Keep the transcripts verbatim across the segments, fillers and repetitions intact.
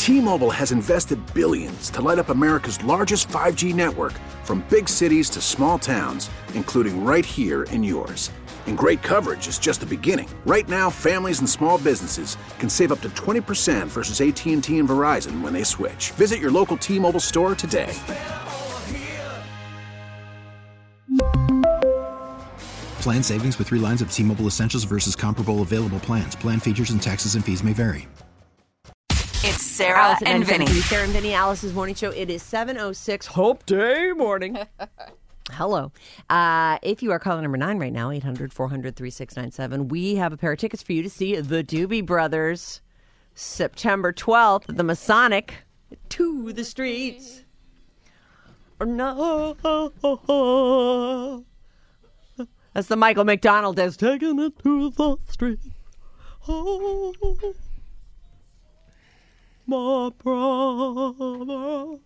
T-Mobile has invested billions to light up America's largest five G network, from big cities to small towns, including right here in yours. And great coverage is just the beginning. Right now, families and small businesses can save up to twenty percent versus A T and T and Verizon when they switch. Visit your local T-Mobile store today. Plan savings with three lines of T-Mobile Essentials versus comparable available plans. Plan features and taxes and fees may vary. It's Sarah Allison and Vinny. Vinny. Sarah and Vinny, Alice's morning show. It is seven oh six Hope Day morning. Hello. Uh, if you are caller number nine right now, eight hundred, four hundred, thirty-six ninety-seven, we have a pair of tickets for you to see the Doobie Brothers September twelfth at the Masonic. To the streets. No. That's the Michael McDonald is taking it to the street. Oh, my brother.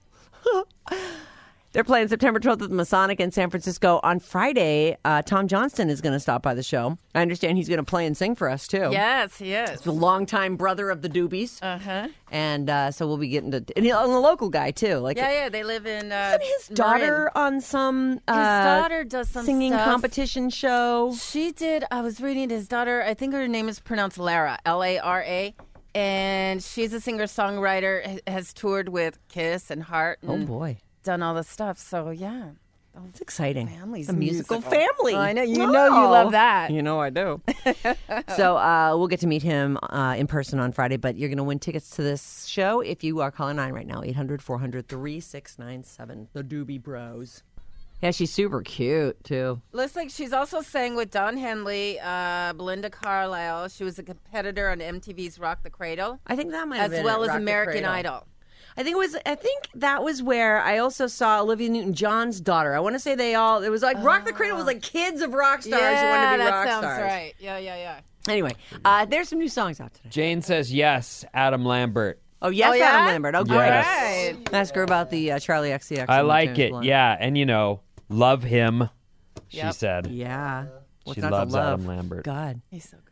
They're playing September twelfth at the Masonic in San Francisco. On Friday, uh, Tom Johnston is going to stop by the show. I understand he's going to play and sing for us, too. Yes, he is. He's a longtime brother of the Doobies. Uh-huh. And uh, so we'll be getting to... And he's a local guy, too. Like, Yeah, yeah, they live in... Uh, Isn't his daughter Marin. on some uh, His daughter does some singing stuff. competition show? She did. I was reading his daughter. I think her name is pronounced Lara, L A R A. And she's a singer-songwriter, ha- has toured with Kiss and Heart. Oh, And boy. done all this stuff. So, yeah. It's exciting. Family's a musical, musical. family. Oh, I know. You know you love that. You know I do. So uh, we'll get to meet him uh, in person on Friday, but you're going to win tickets to this show if you are calling nine right now, eight hundred, four hundred, thirty-six ninety-seven. The Doobie Bros. Yeah, she's super cute, too. Looks like she's also sang with Don Henley, uh, Belinda Carlisle. She was a competitor on M T V's Rock the Cradle, I think that might have as been well at as Rock the American Cradle. Idol. I think it was. I think that was where I also saw Olivia Newton-John's daughter. I want to say they all. It was like Rock the Cradle was like kids of rock stars who wanted Yeah, to be that rock sounds stars. right. Yeah, yeah, yeah. Anyway, uh, there's some new songs out today. Jane says yes, Adam Lambert. Oh yes, Oh, yeah? Adam Lambert. Oh great. Yes. Right. Ask her about the uh, Charlie X C X. I and like James it. Blunt. Yeah, and you know, love him, she Yep. said. Yeah. What's She not to loves love? Adam Lambert. God, He's so great.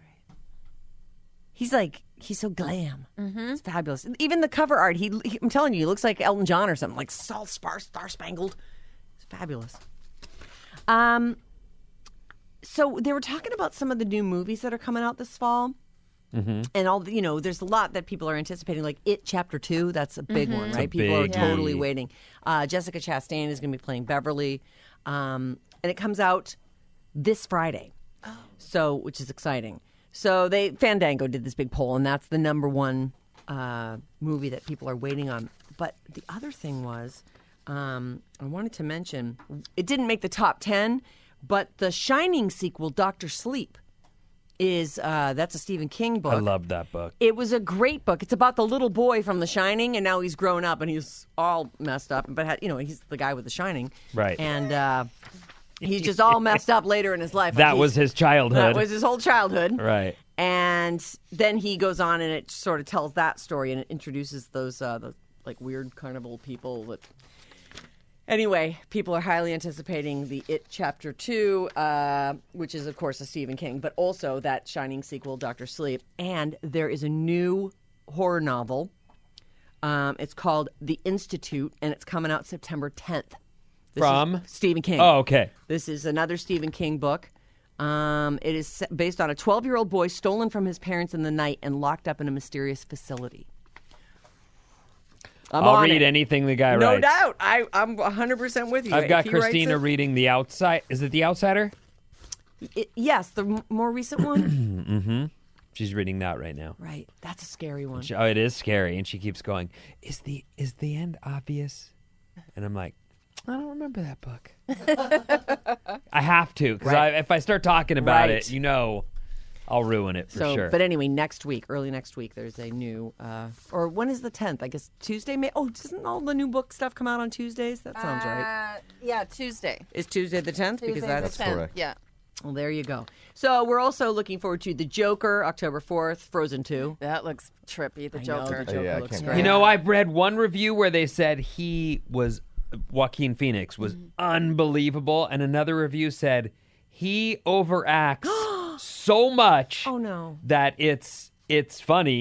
he's like he's so glam. Mm-hmm. It's fabulous. Even the cover art. He, he, I'm telling you, he looks like Elton John or something. Like all star star spangled. It's fabulous. Um. So they were talking about some of the new movies that are coming out this fall. Mm-hmm. And all the, you know, there's a lot that people are anticipating, like It Chapter Two. That's a big one, right? People are biggie. totally waiting. Uh, Jessica Chastain is going to be playing Beverly, um, and it comes out this Friday. Oh. So, which is exciting. So they Fandango did this big poll, and that's the number one uh, movie that people are waiting on. But the other thing was, um, I wanted to mention, it didn't make the top ten, but the Shining sequel, Doctor Sleep, is uh, that's a Stephen King book. I love that book. It was a great book. It's about the little boy from The Shining, and now he's grown up and he's all messed up. But had, you know, he's the guy with The Shining, Right. And uh, he's just all messed up later in his life. Like That he's- was his childhood. That was his whole childhood, Right. And then he goes on, and it sort of tells that story, and it introduces those uh, the like weird carnival people that. Anyway, people are highly anticipating the It Chapter two, uh, which is, of course, a Stephen King, but also that Shining sequel, Doctor Sleep. And there is a new horror novel. Um, it's called The Institute, and it's coming out September tenth. This From? is Stephen King. Oh, okay. This is another Stephen King book. Um, it is se- based on a twelve-year-old boy stolen from his parents in the night and locked up in a mysterious facility. I'm I'll on read it. anything the guy No writes. doubt. I, I'm one hundred percent with you. I've got If he writes Christina it- reading The Outside. Is it The Outsider? It, yes, the m- more recent one. Mm-hmm. She's reading that right now. Right. That's a scary one. She- oh, it is scary. And she keeps going, is the is the end obvious? And I'm like, I don't remember that book. I have to, because Right. if I start talking about Right. it, you know, I'll ruin it for so, sure. But anyway, next week, early next week, there's a new, uh, or when is the tenth? I guess Tuesday, May. Oh, doesn't all the new book stuff come out on Tuesdays? That sounds right. Uh, yeah, Tuesday. Is Tuesday the tenth? Because Tuesday's that's the tenth. correct. Yeah. Well, there you go. So we're also looking forward to The Joker, October fourth, Frozen two. That looks trippy, the I know, Joker. the Joker Yeah, I looks can't great. you know, I've read one review where they said he was, Joaquin Phoenix was Mm-hmm. unbelievable, and another review said he overacts so much Oh, no. that it's it's funny,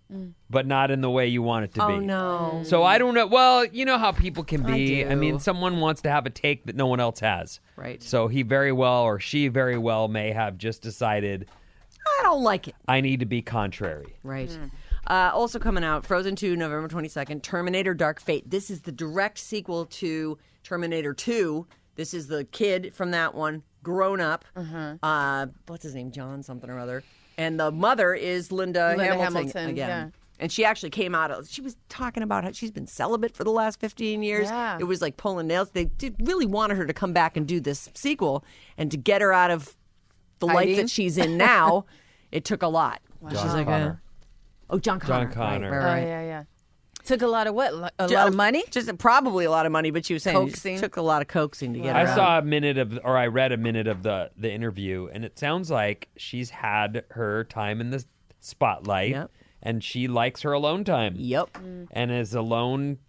but not in the way you want it to be. Oh, no. So I don't know. Well, you know how people can I be. I, do. mean, someone wants to have a take that no one else has. Right. So he very well or she very well may have just decided, I don't like it. I need to be contrary. Right. Uh, also coming out, Frozen two, November twenty-second, Terminator Dark Fate. This is the direct sequel to Terminator two. This is the kid from that one, grown up. Uh, what's his name? John something or other. And the mother is Linda, Linda Hamilton, Hamilton, again. yeah. And she actually came out, of, she was talking about how she's been celibate for the last fifteen years. Yeah. It was like pulling nails. They did really wanted her to come back and do this sequel and to get her out of the life Hiding? that she's in now. It took a lot. She's John like, Connor. uh, oh, John Connor. John Connor. Right, right, Oh, right. yeah, yeah. Took a lot of what? A Ju- lot of money? Just probably a lot of money, but she was saying it Coaxing? took a lot of coaxing to get her I out. saw a minute of, or I read a minute of the, the interview, and it sounds like she's had her time in the spotlight, Yep. and she likes her alone time. Yep. And is alone.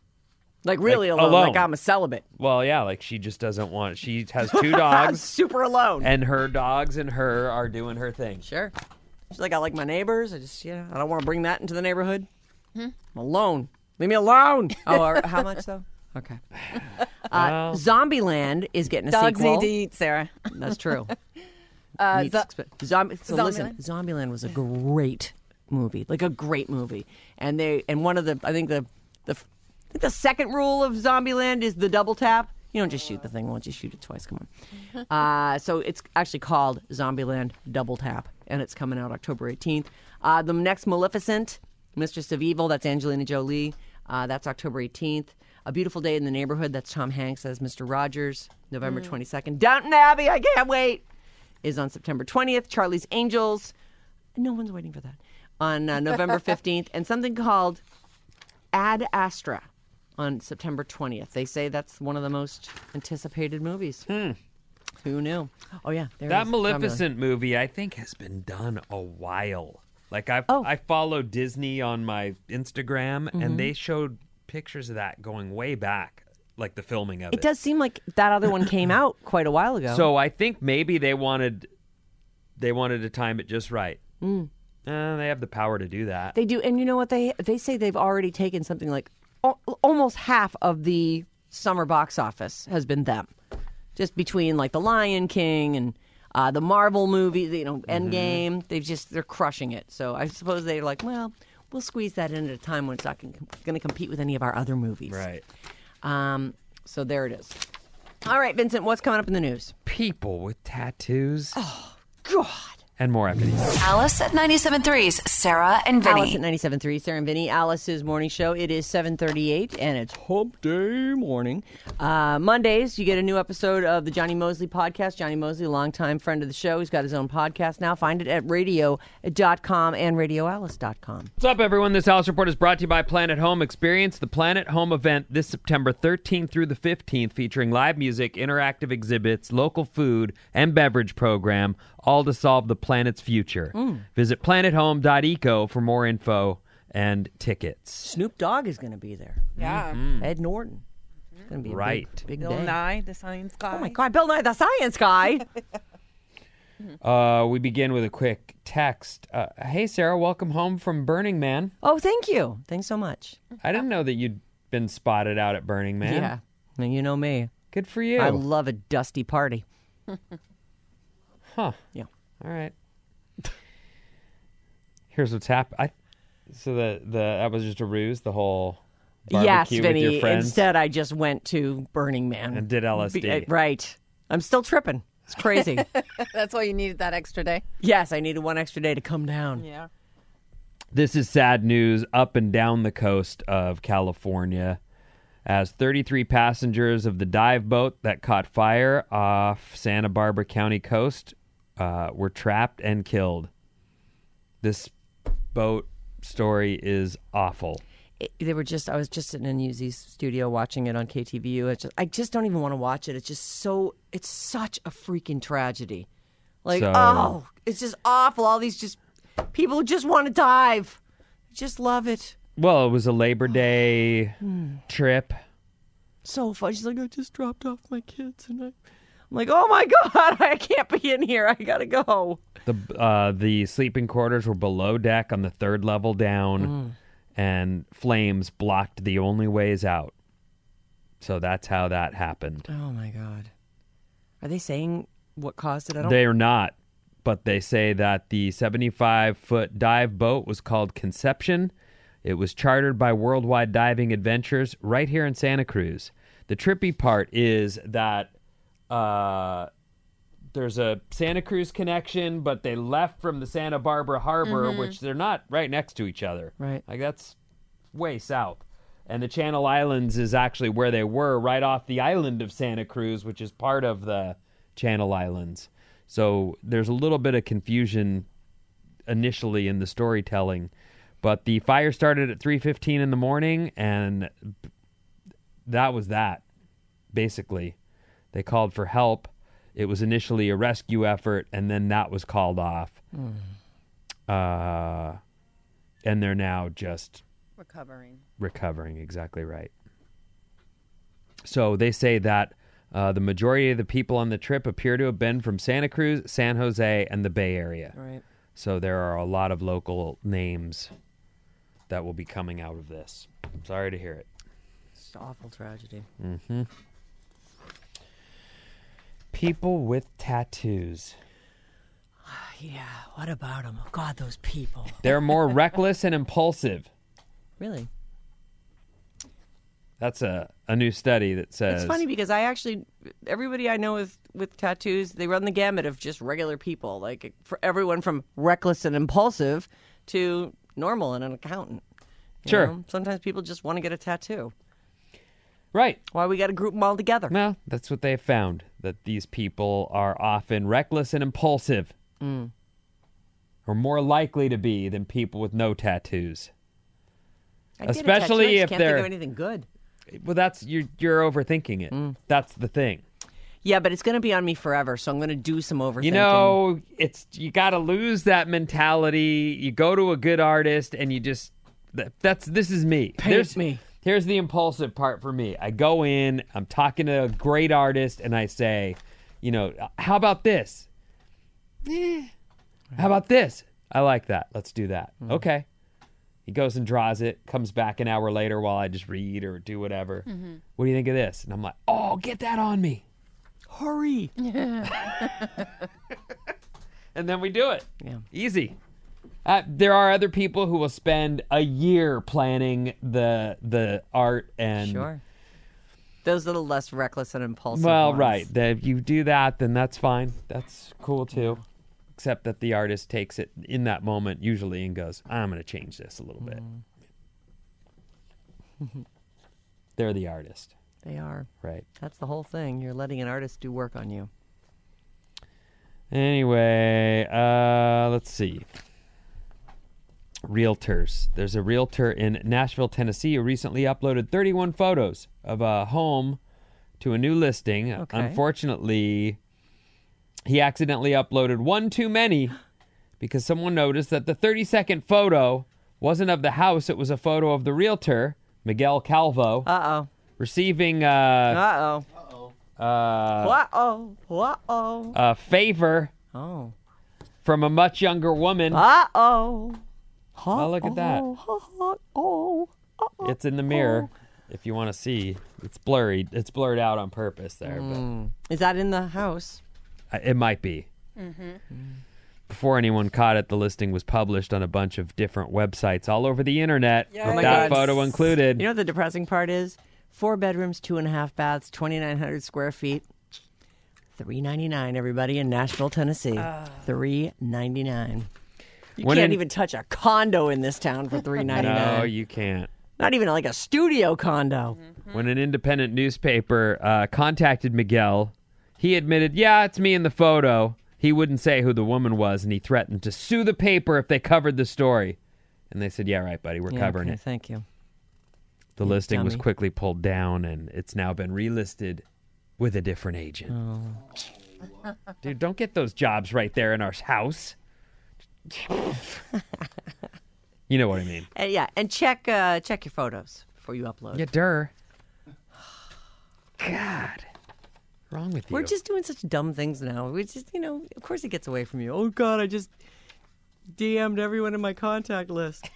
Like really Like, alone, alone. Like I'm a celibate. Well, yeah, like she just doesn't want. She has two dogs, Super alone. and her dogs and her are doing her thing. Sure. She's like, I like my neighbors. I just, yeah, I don't want to bring that into the neighborhood. I'm alone. Leave me alone. Oh, or- how much though? Okay. Uh, Well. Zombieland is getting a Dogs sequel. need to eat, Sarah. That's true. Uh, Meat's zo- expen- Zombie. So listen, Zombieland? Zombieland was a great movie, like a great movie. And they and one of the I think the the I think the second rule of Zombieland is the double tap. You don't just shoot the thing once; you shoot it twice. Come on. Uh, so it's actually called Zombieland Double Tap, and it's coming out October eighteenth. Uh, the next Maleficent, Mistress of Evil, that's Angelina Jolie. Uh, that's October eighteenth. A Beautiful Day in the Neighborhood, that's Tom Hanks as Mister Rogers, November twenty-second. Downton Abbey, I can't wait, is on September twentieth. Charlie's Angels, no one's waiting for that, on uh, November fifteenth. And something called Ad Astra on September twentieth. They say that's one of the most anticipated movies. Who knew? Oh, yeah. There it That is. Maleficent movie, I think, has been done a while. Like I, Oh. I follow Disney on my Instagram, Mm-hmm. and they showed pictures of that going way back, like the filming of it. It does seem like that other one came out quite a while ago. So I think maybe they wanted, they wanted to time it just right. Mm. Uh, they have the power to do that. They do, and you know what? They they say they've already taken something like al- almost half of the summer box office has been them, just between like The Lion King and uh, the Marvel movies, you know, Endgame. They've just they're crushing it. So I suppose they're like, well, we'll squeeze that in at a time when it's not going to compete with any of our other movies. Right. Um. So there it is. All right, Vincent, what's coming up in the news? People with tattoos. Oh, God. And more after these. Alice at ninety-seven point three's Sarah and Vinny. Alice at ninety-seven point three, Sarah and Vinny. Alice's morning show. It is seven thirty-eight, and it's hump day morning. Uh, Mondays, you get a new episode of the Johnny Mosley podcast. Johnny Mosley, a longtime friend of the show. He's got his own podcast now. Find it at radio dot com and radio alice dot com. What's up, everyone? This Alice Report is brought to you by Planet Home. Experience the Planet Home event this September thirteenth through the fifteenth, featuring live music, interactive exhibits, local food, and beverage program, all to solve the planet's future. Visit planet home dot eco for more info and tickets. Snoop Dogg is going to be there. Yeah. Ed Norton. It's going to be a Right. big, big Bill day. Nye, the science guy. Oh, my God. Bill Nye, the science guy. Uh, we begin with a quick text. Uh, hey, Sarah, welcome home from Burning Man. Oh, thank you. Thanks so much. I didn't know that you'd been spotted out at Burning Man. Yeah. And you know me. Good for you. I love a dusty party. huh. Yeah. All right. Here's what's happened. I so the the that was just a ruse. The whole barbecue Yes, with Vinny. your friends Instead, I just went to Burning Man and did L S D. Be- uh, right. I'm still tripping. It's crazy. That's why you needed that extra day. Yes, I needed one extra day to come down. Yeah. This is sad news up and down the coast of California, as thirty-three passengers of the dive boat that caught fire off Santa Barbara County coast uh, were trapped and killed. This boat story is awful. It, they were just. I was just sitting in U Z's studio watching it on K T V U. It's just, I just don't even want to watch it. It's just so. It's such a freaking tragedy. Like, So- oh, it's just awful. All these just people who just want to dive. Just love it. Well, it was a Labor Day trip. So fun. She's like, I just dropped off my kids and I, I'm like, oh my God, I can't be in here. I gotta go. The uh, the sleeping quarters were below deck on the third level down, mm. and flames blocked the only ways out. So that's how that happened. Oh my God. Are they saying what caused it? I don't... They are not, but they say that the seventy-five foot dive boat was called Conception. It was chartered by Worldwide Diving Adventures right here in Santa Cruz. The trippy part is that uh, there's a Santa Cruz connection, but they left from the Santa Barbara Harbor, mm-hmm. which they're not right next to each other. Right. Like, that's way south. And the Channel Islands is actually where they were, right off the island of Santa Cruz, which is part of the Channel Islands. So there's a little bit of confusion initially in the storytelling. But the fire started at three fifteen in the morning, and that was that, basically. They called for help. It was initially a rescue effort, and then that was called off. Mm. Uh, and they're now just... Recovering. Recovering, exactly right. So they say that uh, the majority of the people on the trip appear to have been from Santa Cruz, San Jose, and the Bay Area. Right. So there are a lot of local names that will be coming out of this. I'm sorry to hear it. It's an awful tragedy. Mm-hmm. People with tattoos. Yeah, what about them? God, those people. They're more reckless and impulsive. Really? That's a, a new study that says... It's funny because I actually, everybody I know with, with tattoos, they run the gamut of just regular people. Like, for everyone from reckless and impulsive to normal and an accountant. You sure. know? Sometimes people just want to get a tattoo. Right. Why we got to group them all together. Well, that's what they found, that these people are often reckless and impulsive. Mm. Or more likely to be than people with no tattoos. I Especially get a tattoo, I just if can't they're... think of anything good. Well, that's you're, you're overthinking it. Mm. That's the thing. Yeah, but it's going to be on me forever, so I'm going to do some overthinking. You know, it's you got to lose that mentality. You go to a good artist, and you just... That, that's This is me. Paint There's, me. Here's the impulsive part for me. I go in, I'm talking to a great artist, and I say, you know, how about this? Eh. How about this? I like that. Let's do that. Mm. Okay. He goes and draws it, comes back an hour later while I just read or do whatever. Mm-hmm. What do you think of this? And I'm like, oh, get that on me. Hurry. And then we do it. Yeah. Easy. Uh, there are other people who will spend a year planning the the art and... Sure. Those are the less reckless and impulsive Well, ones. right. The, if you do that, then that's fine. That's cool, too. Except that the artist takes it in that moment, usually, and goes, I'm going to change this a little bit. Mm. They're the artist. They are. Right. That's the whole thing. You're letting an artist do work on you. Anyway, uh, let's see. Realtors. There's a realtor in Nashville, Tennessee who recently uploaded thirty-one photos of a home to a new listing. Okay. Unfortunately, he accidentally uploaded one too many because someone noticed that the thirty-second photo wasn't of the house. It was a photo of the realtor, Miguel Calvo, Uh-oh. receiving uh, Uh-oh. uh, Uh-oh. Uh-oh. a favor Oh. from a much younger woman. Uh-oh. Oh, look at that. Oh. It's in the mirror. If you want to see, it's blurry. It's blurred out on purpose there. Mm. Is that in the house? But it might be. Mm-hmm. Before anyone caught it, the listing was published on a bunch of different websites all over the internet, Yeah. with Oh my that God. photo included. You know what the depressing part is? Four bedrooms, two and a half baths, twenty-nine hundred square feet. three ninety-nine, everybody, in Nashville, Tennessee. Uh. three ninety-nine. You When can't in- even touch a condo in this town for three ninety-nine. No, you can't. Not even like a studio condo. When an independent newspaper uh, contacted Miguel, he admitted, yeah, it's me in the photo. He wouldn't say who the woman was, and he threatened to sue the paper if they covered the story. And they said, yeah, right, buddy, we're Yeah, covering okay, it. Thank you. The You listing was dummy. quickly pulled down, and it's now been relisted with a different agent. Oh. Dude, don't get those jobs right there in our house. You know what I mean. Uh, yeah, and check uh, check your photos before you upload. Yeah, der. God. wrong with you? We're just doing such dumb things now. We just, you know, of course he gets away from you. Oh, God, I just D M'd everyone in my contact list.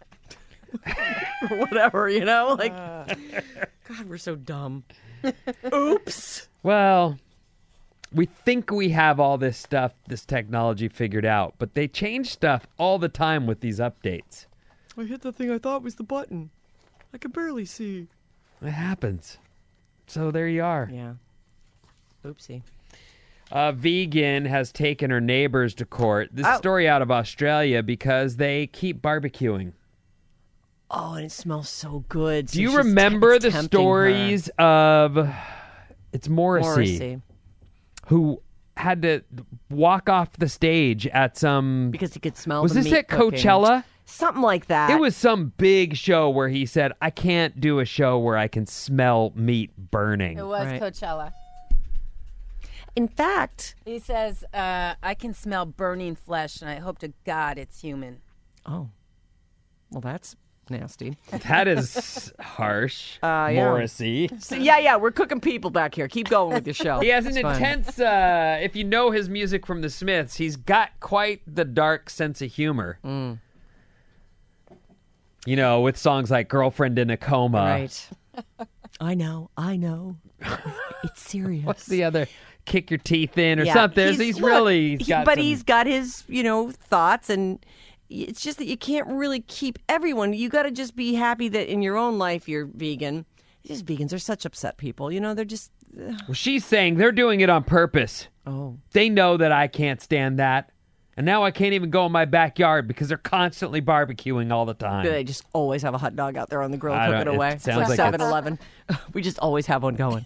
Or whatever, you know? Like, uh. God, we're so dumb. Oops. Well, we think we have all this stuff, this technology figured out, but they change stuff all the time with these updates. I hit the thing I thought was the button. I could barely see. It happens. So there you are. Yeah. Oopsie. A vegan has taken her neighbors to court. This Oh. story out of Australia because they keep barbecuing. Oh, and it smells so good. Do you remember the stories of, it's Morrissey, Morrissey, who had to walk off the stage at some... because he could smell Was the this meat at cooking. Coachella? Something like that. It was some big show where he said, I can't do a show where I can smell meat burning. It was Right. Coachella. In fact... He says, uh, I can smell burning flesh, and I hope to God it's human. Oh. Well, that's nasty. That is harsh, Uh, yeah. Morrissey. So, yeah, yeah, we're cooking people back here. Keep going with your show. He has an It's fine. intense, uh, if you know his music from the Smiths, he's got quite the dark sense of humor. Mm. You know, with songs like Girlfriend in a Coma. Right. I know, I know. It's serious. What's the other? Kick your teeth in or Yeah, something. He's, he's look, really, he's he- got but some- he's got his, you know, thoughts, and it's just that you can't really keep everyone. You got to just be happy that in your own life you're vegan. It's just vegans are such upset people. You know, they're just. Ugh. Well, she's saying they're doing it on purpose. Oh. They know that I can't stand that. And now I can't even go in my backyard because they're constantly barbecuing all the time. They just always have a hot dog out there on the grill I cooking don't- it away. sounds it's like like it's- seven eleven. We just always have one going.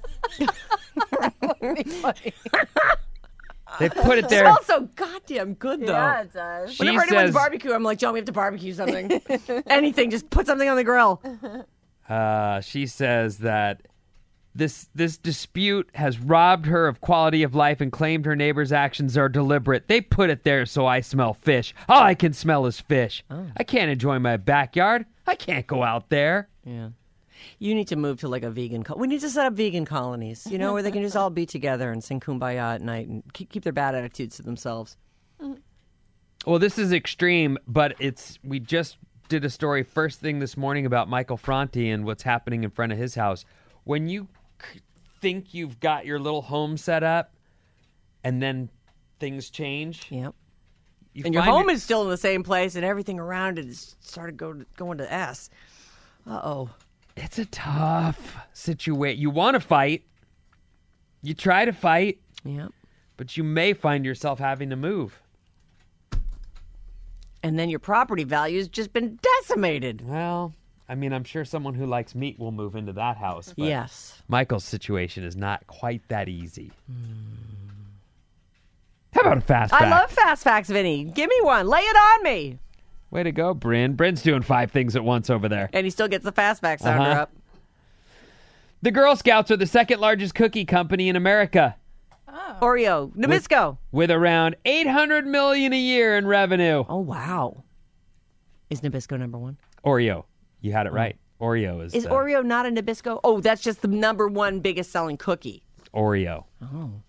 They put it It there. smells so goddamn good, though. Yeah, it does. She Whenever anyone's says- barbecue, I'm like, John, we have to barbecue something. Anything, just put something on the grill. Uh, she says that this this dispute has robbed her of quality of life and claimed her neighbor's actions are deliberate. They put it there so I smell fish. All I can smell is fish. I can't enjoy my backyard. I can't go out there. Yeah. You need to move to like a vegan. Co- we need to set up vegan colonies, you know, where they can just all be together and sing Kumbaya at night and keep, keep their bad attitudes to themselves. Well, this is extreme, but it's we just did a story first thing this morning about Michael Franti and what's happening in front of his house. When you c- think you've got your little home set up and then things change. Yep. You And your find home your- is still in the same place, and everything around it has started go, going to S. Uh oh. It's a tough situation. You want to fight. You try to fight, Yep. but you may find yourself having to move. And then your property value has just been decimated. Well, I mean, I'm sure someone who likes meat will move into that house. But Yes. Michael's situation is not quite that easy. How about a fast fact? I love fast facts, Vinny. Give me one. Lay it on me. Way to go, Bryn. Bryn's doing five things at once over there. And he still gets the fast fact sounder Uh-huh. up. The Girl Scouts are the second largest cookie company in America, Oreo. Nabisco. with around eight hundred million dollars a year in revenue. Oh, wow. Is Nabisco number one? Oreo. You had it right. Oreo is Is uh, Oreo not a Nabisco? Oh, that's just the number one biggest selling cookie. Oreo. Oreo.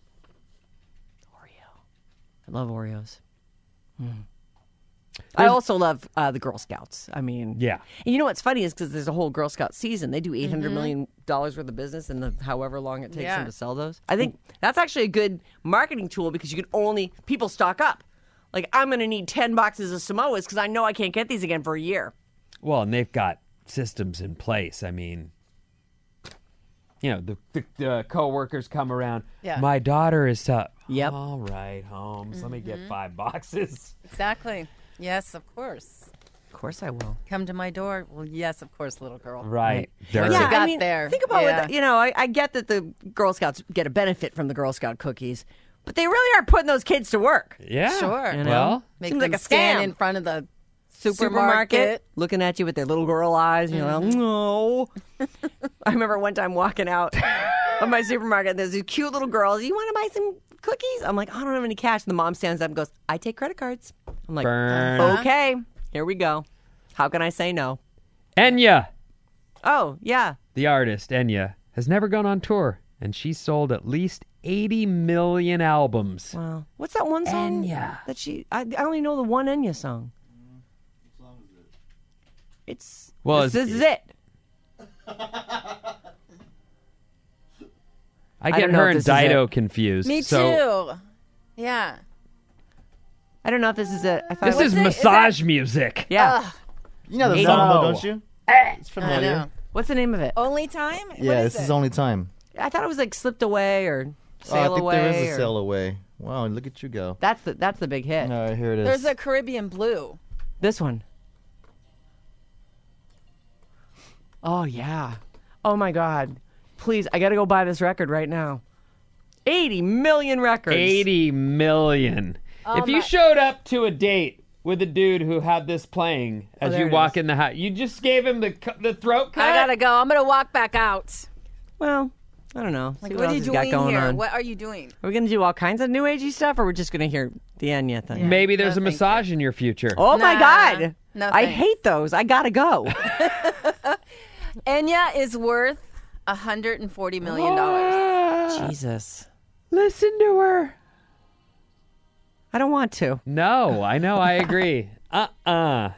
I love Oreos. Mm. I There's- also love uh, the Girl Scouts. I mean, Yeah. And you know what's funny is because there's a whole Girl Scout season. They do eight hundred million dollars worth of business in the however long it takes Yeah. them to sell those. I think that's actually a good marketing tool because you can only, people stock up. Like, I'm going to need ten boxes of Samoas because I know I can't get these again for a year. Well, and they've got systems in place. I mean, you know, the, the, the co-workers come around. Yeah. My daughter is up. Yep. All right, Holmes. Let me get five boxes. Exactly. Yes, of course. Of course I will. Come to my door. Well, yes, of course, little girl. Right. What Dirty. you Yeah, I got mean, there? think about Yeah. what, you know, I, I get that the Girl Scouts get a benefit from the Girl Scout cookies, but they really are putting those kids to work. Yeah. Sure. You know? Well, Make Seems them like a stand scam. in front of the Supermarket, supermarket. looking at you with their little girl eyes, and you're like, no. I remember one time walking out of my supermarket, and there's these cute little girls. You want to buy some cookies? I'm like, I don't have any cash. And the mom stands up and goes, I take credit cards. I'm like, Burn. okay, here we go. How can I say no? Enya, Oh, yeah. the artist, Enya, has never gone on tour. and she sold at least eighty million albums. Wow. What's that one song Enya. that she? I, I only know the one Enya song. What song is it? It's Well, this, it's- this is it. I I get don't know her if and this is Dido it. confused. Me so too. Yeah. I don't know if this is it. I thought This it was, is it- is massage music. yeah. You know the Eighty- song, though, Oh. don't you? It's I familiar. know. What's the name of it? Only time? Yeah, What is this is it? only time. I thought it was like Slipped Away or Oh, Sail I think Away. there is a or- sail away. Wow, look at you go. That's the that's the big hit. All right, here it is. There's a Caribbean Blue. This one. Oh yeah. Oh my God. Please, I got to go buy this record right now. eighty million records. eighty million. Oh if you my- showed up to a date with a dude who had this playing as Oh, there you it walk is. in the house, you just gave him the cu- the throat cut. I gotta go. I'm gonna walk back out. Well, I don't know. Like, See what else are you he's got doing going here? on. What are you doing? Are we going to do all kinds of new agey stuff, or we're just going to hear the Enya thing? Maybe there's No, a thank massage in your future. Oh my Nah. God. No, I thanks. hate those. I got to go. Enya is worth one hundred forty million dollars. Ah, Jesus. listen to her. I don't want to. No, I know. I agree. Uh-uh.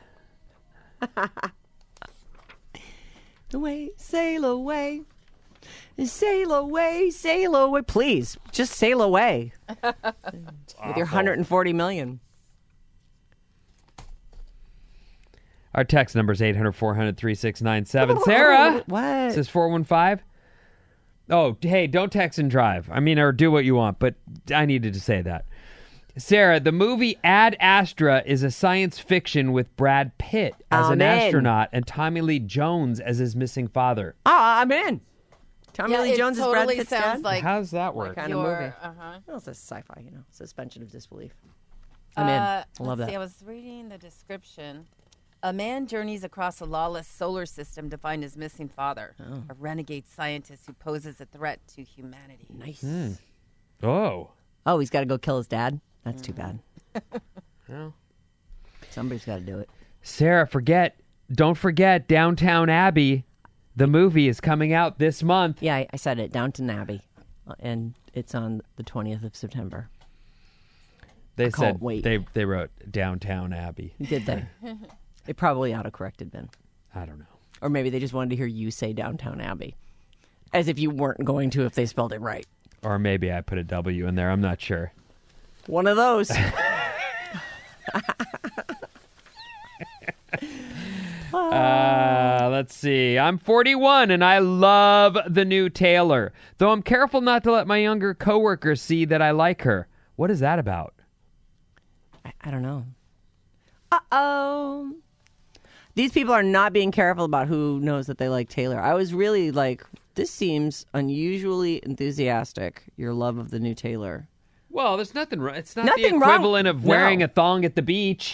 Away, sail away. Sail away, sail away. Please, just sail away. With your one hundred forty million. Our text number is eight hundred, four hundred, thirty-six ninety-seven. Sarah What? says four one five. Oh, hey, don't text and drive. I mean, or do what you want, but I needed to say that. Sarah, the movie Ad Astra is a science fiction with Brad Pitt as I'm an in. astronaut and Tommy Lee Jones as his missing father. Ah, I'm in. Tommy Yeah, Lee it Jones is Brad totally Pitt's sounds dad? like How does that work? kind of your. movie. Uh-huh. Well, it's a sci-fi, you know, suspension of disbelief. I'm in. Uh, I love let's that. See, I was reading the description. A man journeys across a lawless solar system to find his missing father, Oh. a renegade scientist who poses a threat to humanity. Nice. Oh. Oh, he's got to go kill his dad? That's too bad. Well. Somebody's got to do it. Sarah, forget, don't forget Downtown Abbey. The movie is coming out this month. Yeah, I, I said it. Downton Abbey. Uh, And it's on the twentieth of September. They can't said wait. they they wrote Downtown Abbey. Did they? They probably autocorrected Ben. I don't know. Or maybe they just wanted to hear you say Downtown Abbey. As if you weren't going to if they spelled it right. Or maybe I put a W in there. I'm not sure. One of those. Uh, let's see. I'm forty-one and I love the new Taylor. Though I'm careful not to let my younger coworkers see that I like her. What is that about? I, I don't know. Uh-oh. These people are not being careful about who knows that they like Taylor. I was really like, this seems unusually enthusiastic, your love of the new Taylor. Well, there's nothing wrong. It's not Nothing the wrong- equivalent of wearing No. a thong at the beach.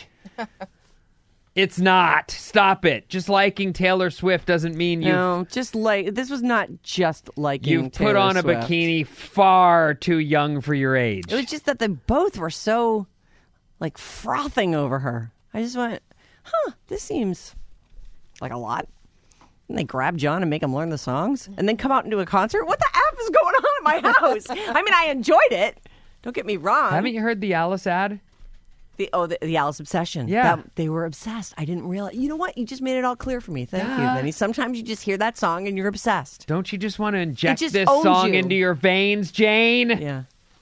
It's not. Stop it. Just liking Taylor Swift doesn't mean you've, No, just like, this was not just liking you've put Taylor on a Swift. bikini far too young for your age. It was just that they both were so, like, frothing over her. I just went, huh, this seems like a lot. And they grab John and make him learn the songs and then come out and do a concert. What the F is going on at my house? I mean, I enjoyed it. Don't get me wrong. Haven't you heard the Alice ad? The, oh, the, the Alice obsession. Yeah. That- they were obsessed. I didn't realize. You know what? You just made it all clear for me. Thank you, Vinny. Sometimes you just hear that song and you're obsessed. Don't you just want to inject just this owns song you. into your veins, Jane? Yeah.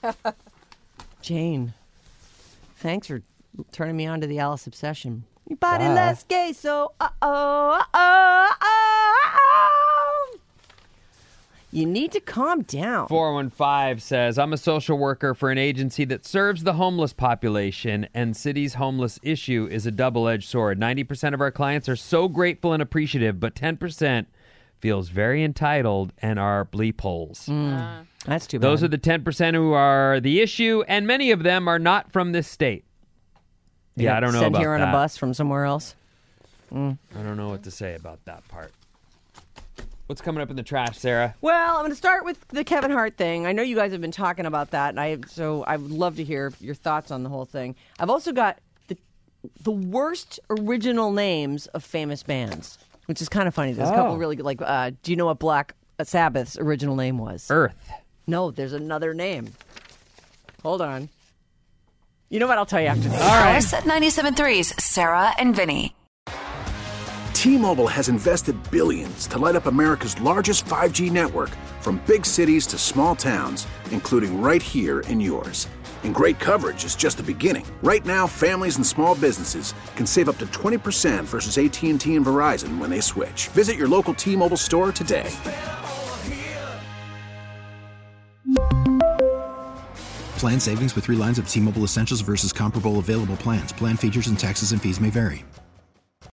Jane, thanks for turning me on to the Alice obsession. Your body Bye. less gay, so uh-oh, uh-oh, uh-oh. You need to calm down. four one five says, I'm a social worker for an agency that serves the homeless population, and city's homeless issue is a double-edged sword. ninety percent of our clients are so grateful and appreciative, but ten percent feels very entitled and are bleep holes. That's too bad. Those are the ten percent who are the issue, and many of them are not from this state. Yeah, I don't know Sent about here on that. a bus from somewhere else. I don't know what to say about that part. What's coming up in the trash, Sarah? Well, I'm going to start with the Kevin Hart thing. I know you guys have been talking about that, and I so I would love to hear your thoughts on the whole thing. I've also got the the worst original names of famous bands, which is kind of funny. There's a Oh. couple really good, like, uh, do you know what Black Sabbath's original name was. Earth. No, there's another name. Hold on. You know what? I'll tell you after this. All right. Alice at ninety-seven point three's Sarah and Vinny. T-Mobile has invested billions to light up America's largest five G network, from big cities to small towns, including right here in yours. And great coverage is just the beginning. Right now, families and small businesses can save up to twenty percent versus A T and T and Verizon when they switch. Visit your local T-Mobile store today. Plan savings with three lines of T-Mobile Essentials versus comparable available plans. Plan features and taxes and fees may vary.